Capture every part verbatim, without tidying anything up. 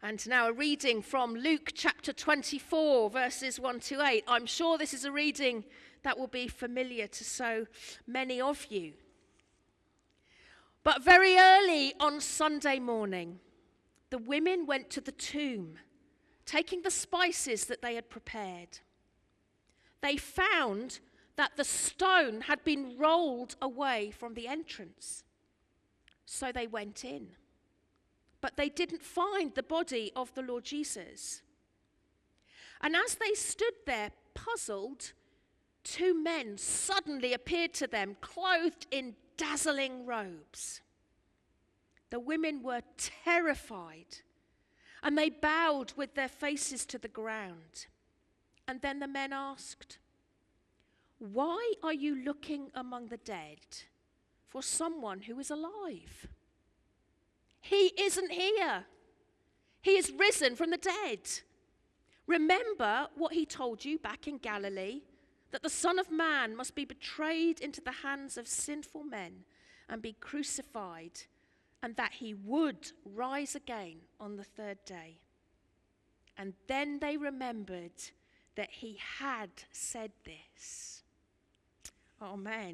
And now a reading from Luke chapter twenty-four, verses one to eight. I'm sure this is a reading that will be familiar to so many of you. But very early on Sunday morning, the women went to the tomb, taking the spices that they had prepared. They found that the stone had been rolled away from the entrance. So they went in. But they didn't find the body of the Lord Jesus. And as they stood there puzzled, two men suddenly appeared to them, clothed in dazzling robes. The women were terrified, and they bowed with their faces to the ground. And then the men asked, "Why are you looking among the dead for someone who is alive? He isn't here. He is risen from the dead. Remember what he told you back in Galilee, that the Son of Man must be betrayed into the hands of sinful men and be crucified, and that he would rise again on the third day." And then they remembered that he had said this. Amen.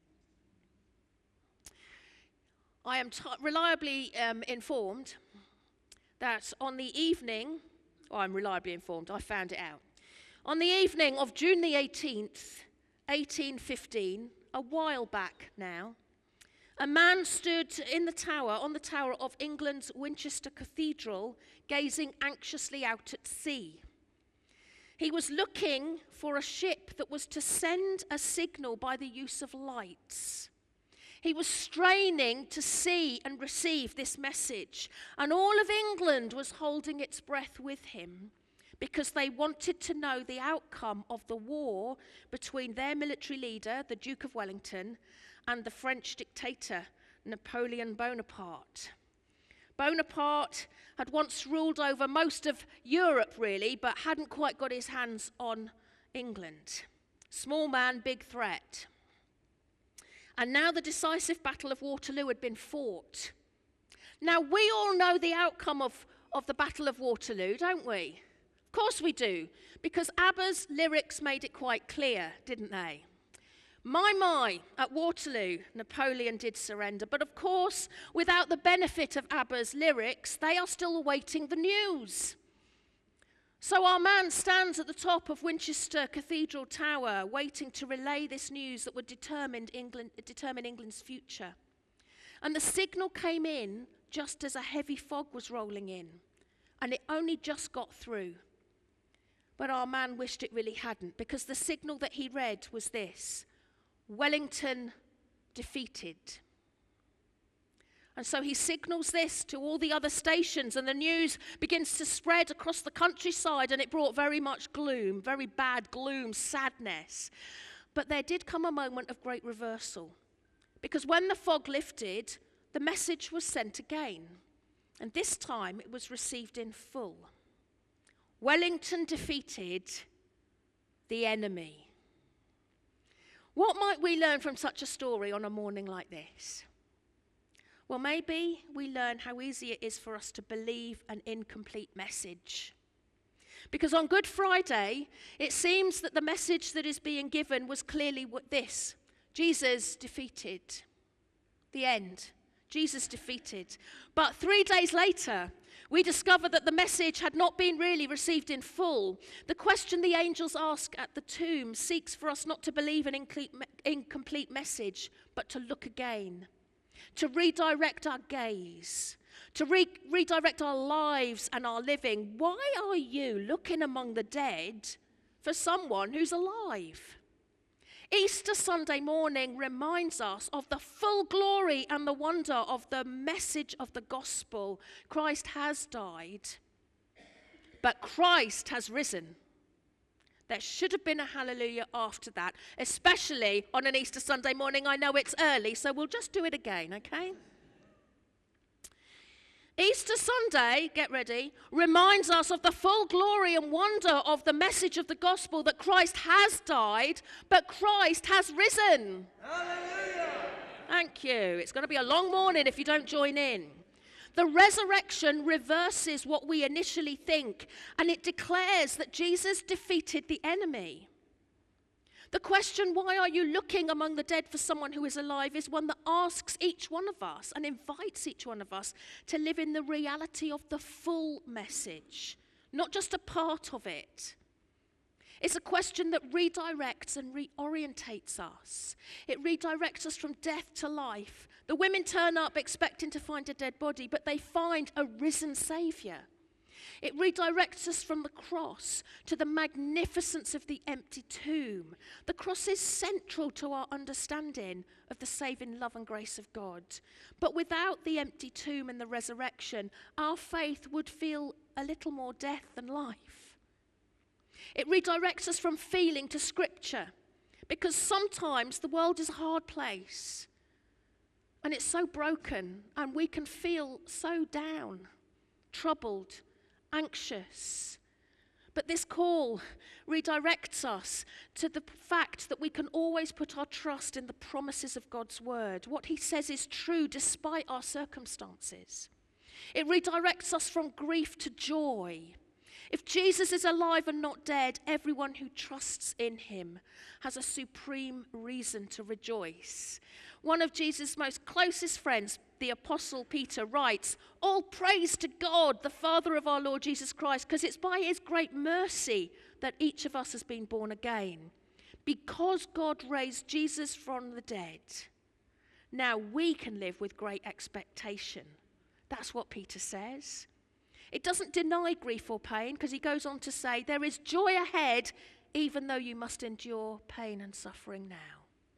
I am t- reliably um, informed that on the evening, oh, I'm reliably informed, I found it out. On the evening of June the eighteenth, eighteen fifteen, a while back now, a man stood in the tower, on the tower of England's Winchester Cathedral, gazing anxiously out at sea. He was looking for a ship that was to send a signal by the use of lights. He was straining to see and receive this message, and all of England was holding its breath with him because they wanted to know the outcome of the war between their military leader, the Duke of Wellington, and the French dictator, Napoleon Bonaparte. Bonaparte had once ruled over most of Europe, really, but hadn't quite got his hands on England. Small man, big threat. And now the decisive Battle of Waterloo had been fought. Now, we all know the outcome of, of the Battle of Waterloo, don't we? Of course we do, because ABBA's lyrics made it quite clear, didn't they? My, my, at Waterloo, Napoleon did surrender. But of course, without the benefit of ABBA's lyrics, they are still awaiting the news. So our man stands at the top of Winchester Cathedral Tower, waiting to relay this news that would determine, England, determine England's future. And the signal came in just as a heavy fog was rolling in, and it only just got through. But our man wished it really hadn't, because the signal that he read was this: Wellington defeated. And so he signals this to all the other stations, and the news begins to spread across the countryside, and it brought very much gloom, very bad gloom, sadness. But there did come a moment of great reversal, because when the fog lifted, the message was sent again, and this time it was received in full. Wellington defeated the enemy. What might we learn from such a story on a morning like this? Well, maybe we learn how easy it is for us to believe an incomplete message. Because on Good Friday, it seems that the message that is being given was clearly this: Jesus defeated. The end. Jesus defeated. But three days later, we discover that the message had not been really received in full. The question the angels ask at the tomb seeks for us not to believe an incomplete message, but to look again. To redirect our gaze, to re- redirect our lives and our living. Why are you looking among the dead for someone who's alive? Easter Sunday morning reminds us of the full glory and the wonder of the message of the gospel. Christ has died, but Christ has risen. There should have been a hallelujah after that, especially on an Easter Sunday morning. I know it's early, so we'll just do it again, okay? Easter Sunday, get ready, reminds us of the full glory and wonder of the message of the gospel that Christ has died, but Christ has risen. Hallelujah! Thank you. It's going to be a long morning if you don't join in. The resurrection reverses what we initially think, and it declares that Jesus defeated the enemy. The question, why are you looking among the dead for someone who is alive, is one that asks each one of us and invites each one of us to live in the reality of the full message, not just a part of it. It's a question that redirects and reorientates us. It redirects us from death to life. The women turn up expecting to find a dead body, but they find a risen Saviour. It redirects us from the cross to the magnificence of the empty tomb. The cross is central to our understanding of the saving love and grace of God. But without the empty tomb and the resurrection, our faith would feel a little more death than life. It redirects us from feeling to Scripture, because sometimes the world is a hard place and it's so broken and we can feel so down, troubled, anxious. But this call redirects us to the fact that we can always put our trust in the promises of God's word. What he says is true despite our circumstances. It redirects us from grief to joy. If Jesus is alive and not dead, everyone who trusts in him has a supreme reason to rejoice. One of Jesus' most closest friends, the Apostle Peter, writes, "All praise to God, the Father of our Lord Jesus Christ, because it's by his great mercy that each of us has been born again. Because God raised Jesus from the dead, now we can live with great expectation." That's what Peter says. It doesn't deny grief or pain, because he goes on to say, there is joy ahead, even though you must endure pain and suffering now.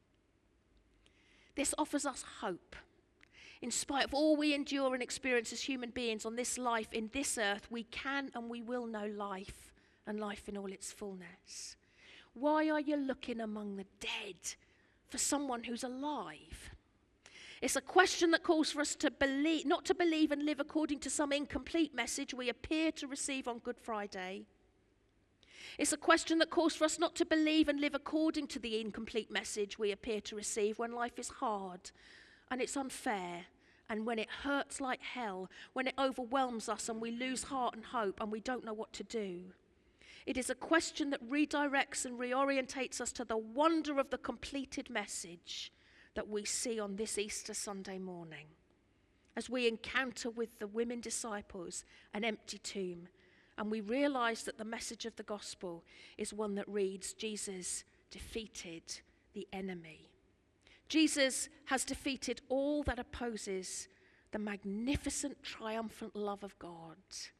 This offers us hope. In spite of all we endure and experience as human beings on this life, in this earth, we can and we will know life, and life in all its fullness. Why are you looking among the dead for someone who's alive? It's a question that calls for us to believe, not to believe and live according to some incomplete message we appear to receive on Good Friday. It's a question that calls for us not to believe and live according to the incomplete message we appear to receive when life is hard and it's unfair and when it hurts like hell, when it overwhelms us and we lose heart and hope and we don't know what to do. It is a question that redirects and reorientates us to the wonder of the completed message that we see on this Easter Sunday morning as we encounter with the women disciples an empty tomb, and we realize that the message of the gospel is one that reads, Jesus defeated the enemy. Jesus has defeated all that opposes the magnificent, triumphant love of God.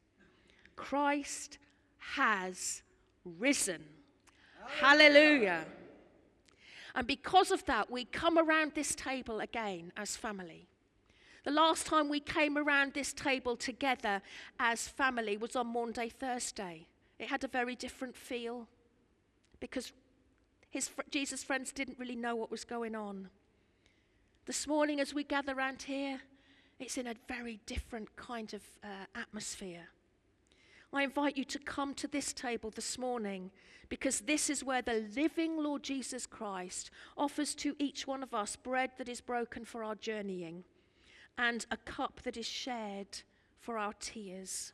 Christ has risen. Hallelujah. And because of that, we come around this table again as family. The last time we came around this table together as family was on Maundy Thursday. It had a very different feel because his Jesus' friends didn't really know what was going on. This morning as we gather around here, it's in a very different kind of uh, atmosphere. I invite you to come to this table this morning because this is where the living Lord Jesus Christ offers to each one of us bread that is broken for our journeying and a cup that is shared for our tears.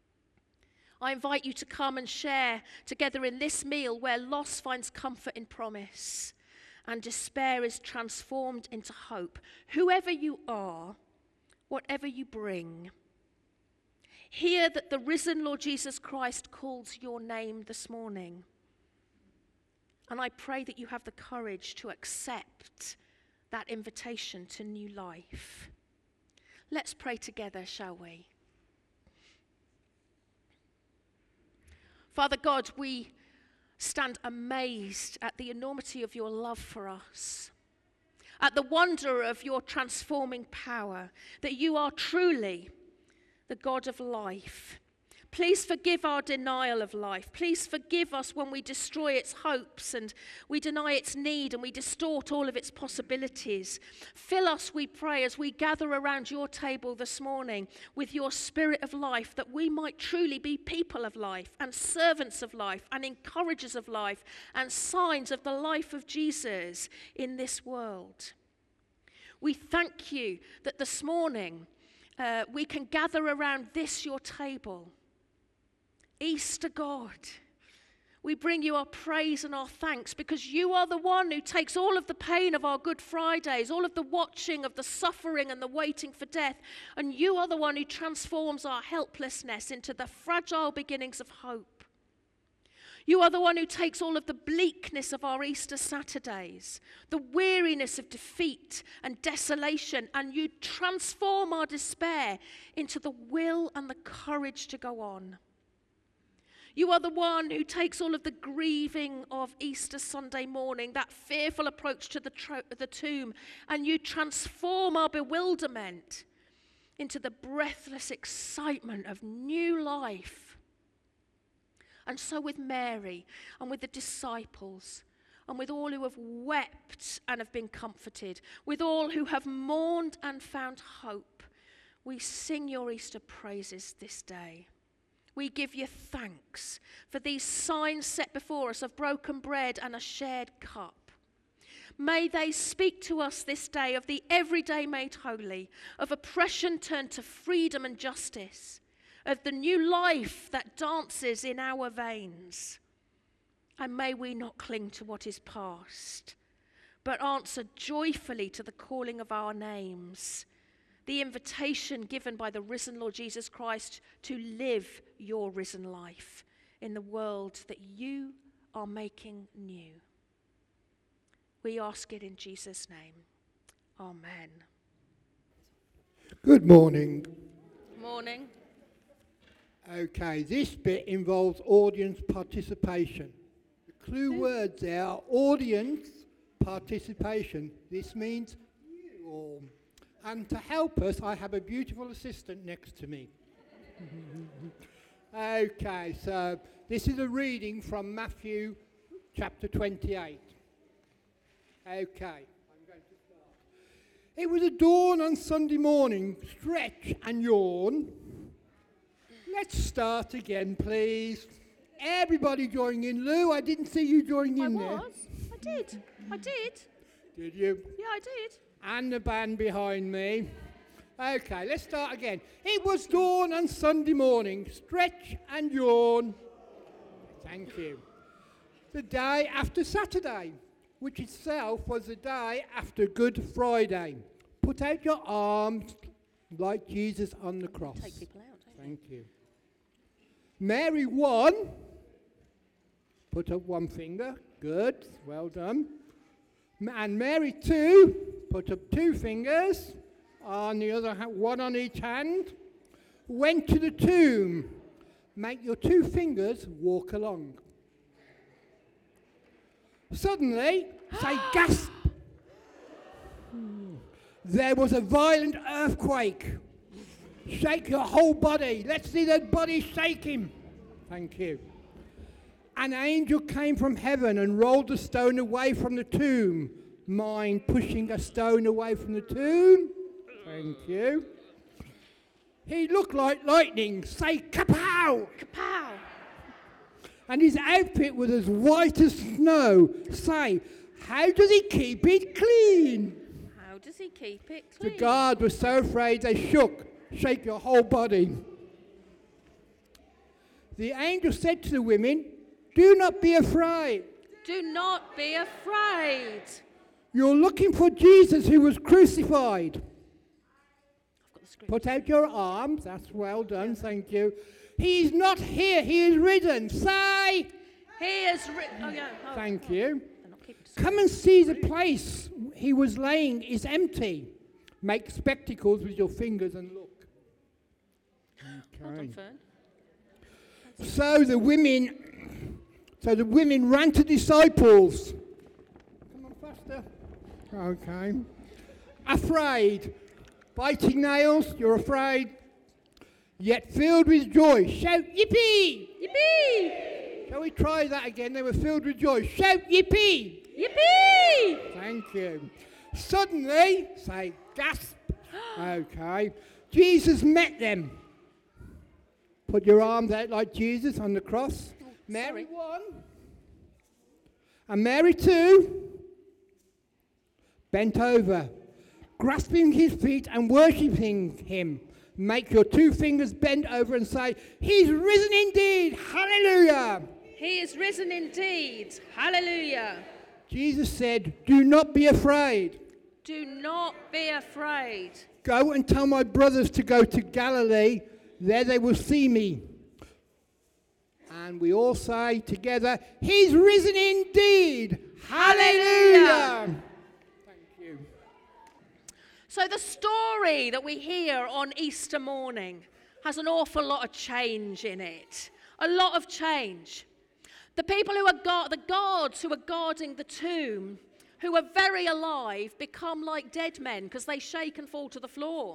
I invite you to come and share together in this meal where loss finds comfort in promise and despair is transformed into hope. Whoever you are, whatever you bring, hear that the risen Lord Jesus Christ calls your name this morning. And I pray that you have the courage to accept that invitation to new life. Let's pray together, shall we? Father God, we stand amazed at the enormity of your love for us, at the wonder of your transforming power, that you are truly the God of life. Please forgive our denial of life. Please forgive us when we destroy its hopes and we deny its need and we distort all of its possibilities. Fill us, we pray, as we gather around your table this morning with your spirit of life, that we might truly be people of life and servants of life and encouragers of life and signs of the life of Jesus in this world. We thank you that this morning, uh, we can gather around this, your table. Easter God, we bring you our praise and our thanks because you are the one who takes all of the pain of our Good Fridays, all of the watching of the suffering and the waiting for death, and you are the one who transforms our helplessness into the fragile beginnings of hope. You are the one who takes all of the bleakness of our Easter Saturdays, the weariness of defeat and desolation, and you transform our despair into the will and the courage to go on. You are the one who takes all of the grieving of Easter Sunday morning, that fearful approach to the, tro- the tomb, and you transform our bewilderment into the breathless excitement of new life. And so with Mary and with the disciples and with all who have wept and have been comforted, with all who have mourned and found hope, we sing your Easter praises this day. We give you thanks for these signs set before us of broken bread and a shared cup. May they speak to us this day of the everyday made holy, of oppression turned to freedom and justice, of the new life that dances in our veins. And may we not cling to what is past, but answer joyfully to the calling of our names, the invitation given by the risen Lord Jesus Christ to live your risen life in the world that you are making new. We ask it in Jesus' name. Amen. Good morning. Morning. Okay, this bit involves audience participation. The clue words there are audience participation. This means you all. And to help us, I have a beautiful assistant next to me. Okay, so this is a reading from Matthew chapter twenty-eight. Okay, I'm going to start. It was a dawn on Sunday morning. Stretch and yawn. Let's start again, please. Everybody join in. Lou, I didn't see you join in there. I was. I did. I did. Did you? Yeah, I did. And the band behind me. Okay, let's start again. It was dawn on Sunday morning. Stretch and yawn. Thank you. The day after Saturday, which itself was the day after Good Friday. Put out your arms like Jesus on the cross. Take people out, don't you? Thank you. Mary one. Put up one finger. Good. Well done. And Mary two. Put up two fingers. On the other hand, one on each hand. Went to the tomb. Make your two fingers walk along. Suddenly, say gasp. There was a violent earthquake. Shake your whole body. Let's see that body shaking. Thank you. An angel came from heaven and rolled the stone away from the tomb. Mind pushing a stone away from the tomb. Thank you. He looked like lightning. Say kapow! Kapow! And his outfit was as white as snow. Say, how does he keep it clean? How does he keep it clean? The guard was so afraid they shook. Shake your whole body. The angel said to the women, do not be afraid. Do not be afraid. You're looking for Jesus who was crucified. I've got the script. Put out your arms. That's well done. Thank you. He's not here. He is risen. Say. He is risen. Oh, yeah. Oh, Thank oh. you. They're not keeping the Come and see the place he was laying is empty. Make spectacles with your fingers and look. Well Okay. done, Fern. So the women, so the women ran to disciples. Come on, faster. Okay. Afraid, biting nails. You're afraid, yet filled with joy. Shout yippee! Yippee! Shall we try that again? They were filled with joy. Shout yippee! Yippee! Thank you. Suddenly, say gasp. Okay. Jesus met them. Put your arms out like Jesus on the cross. Oh, Mary sorry. one. And Mary two. Bent over, grasping his feet and worshipping him. make your two fingers bent over and say, he's risen indeed. Hallelujah. He is risen indeed. Hallelujah. Jesus said, do not be afraid. Do not be afraid. Go and tell my brothers to go to Galilee. There they will see me. And we all say together, he's risen indeed. Hallelujah. Hallelujah. Thank you. So the story that we hear on Easter morning has an awful lot of change in it. A lot of change. The people who are guard, the guards who are guarding the tomb, who are very alive, become like dead men because they shake and fall to the floor.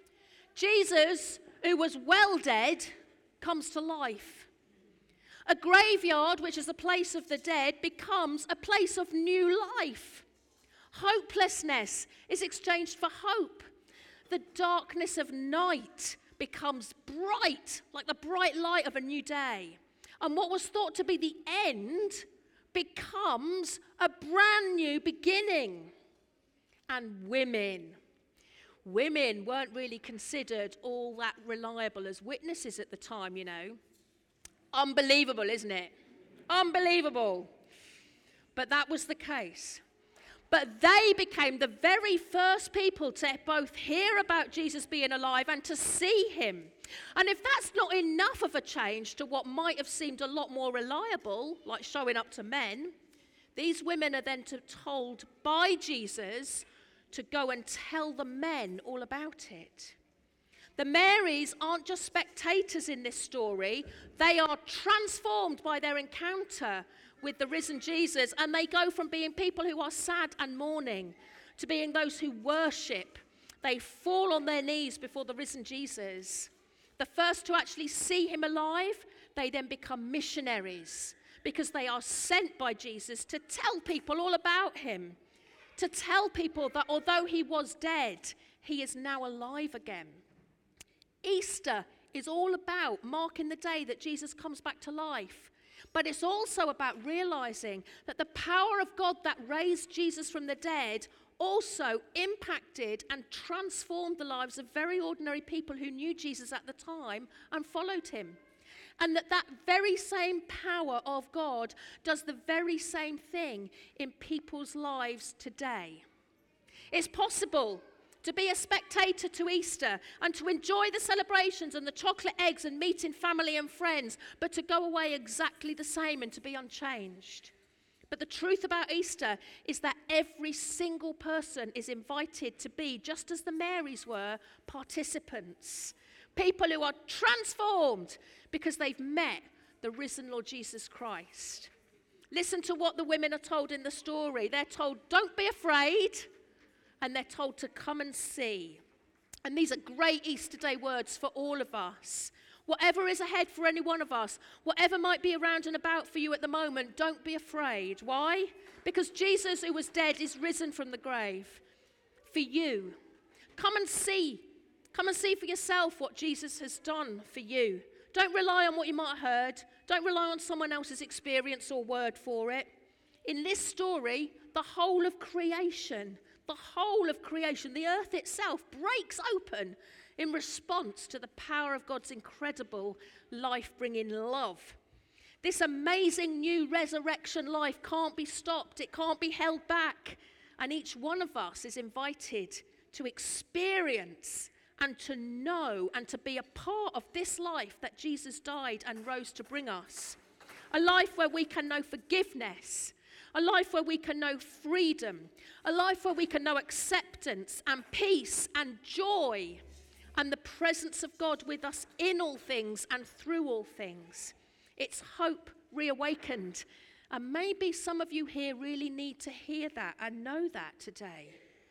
Jesus, who was well dead, comes to life. A graveyard, which is a place of the dead, becomes a place of new life. Hopelessness is exchanged for hope. The darkness of night becomes bright, like the bright light of a new day. And what was thought to be the end becomes a brand new beginning. And women. Women weren't really considered all that reliable as witnesses at the time, you know. Unbelievable, isn't it? Unbelievable. But that was the case. But they became the very first people to both hear about Jesus being alive and to see him. And if that's not enough of a change to what might have seemed a lot more reliable, like showing up to men, these women are then to, told by Jesus to go and tell the men all about it. The Marys aren't just spectators in this story. They are transformed by their encounter with the risen Jesus, and they go from being people who are sad and mourning to being those who worship. They fall on their knees before the risen Jesus. The first to actually see him alive, they then become missionaries because they are sent by Jesus to tell people all about him, to tell people that although he was dead, he is now alive again. Easter is all about marking the day that Jesus comes back to life. But it's also about realizing that the power of God that raised Jesus from the dead also impacted and transformed the lives of very ordinary people who knew Jesus at the time and followed him. And that that very same power of God does the very same thing in people's lives today. It's possible to be a spectator to Easter and to enjoy the celebrations and the chocolate eggs and meeting family and friends, but to go away exactly the same and to be unchanged. But the truth about Easter is that every single person is invited to be, just as the Marys were, participants. People who are transformed because they've met the risen Lord Jesus Christ. Listen to what the women are told in the story. They're told, don't be afraid. And they're told to come and see. And these are great Easter Day words for all of us. Whatever is ahead for any one of us, whatever might be around and about for you at the moment, don't be afraid. Why? Because Jesus, who was dead, is risen from the grave for you. Come and see. Come and see for yourself what Jesus has done for you. Don't rely on what you might have heard. Don't rely on someone else's experience or word for it. In this story, the whole of creation The whole of creation, the earth itself, breaks open in response to the power of God's incredible life-bringing love. This amazing new resurrection life can't be stopped. It can't be held back. And each one of us is invited to experience and to know and to be a part of this life that Jesus died and rose to bring us. A life where we can know forgiveness. A life where we can know freedom, a life where we can know acceptance and peace and joy and the presence of God with us in all things and through all things. It's hope reawakened. And maybe some of you here really need to hear that and know that today.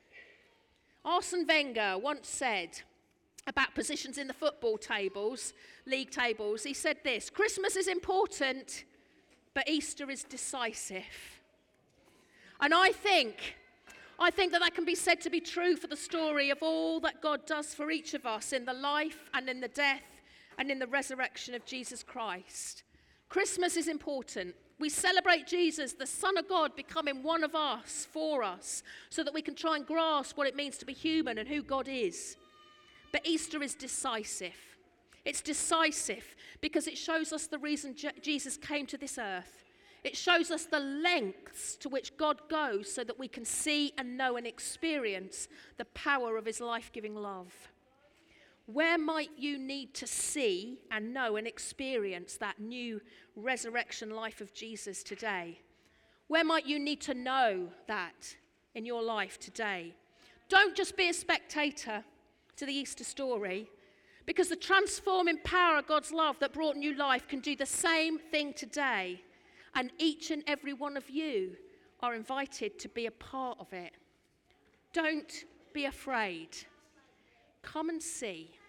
Arsene Wenger once said about positions in the football tables, league tables, he said this, Christmas is important, but Easter is decisive. And I think, I think that that can be said to be true for the story of all that God does for each of us in the life and in the death and in the resurrection of Jesus Christ. Christmas is important. We celebrate Jesus, the Son of God, becoming one of us, for us, so that we can try and grasp what it means to be human and who God is. But Easter is decisive. It's decisive because it shows us the reason Je- Jesus came to this earth. It shows us the lengths to which God goes so that we can see and know and experience the power of his life-giving love. Where might you need to see and know and experience that new resurrection life of Jesus today? Where might you need to know that in your life today? Don't just be a spectator to the Easter story, because the transforming power of God's love that brought new life can do the same thing today. And each and every one of you are invited to be a part of it. Don't be afraid. Come and see.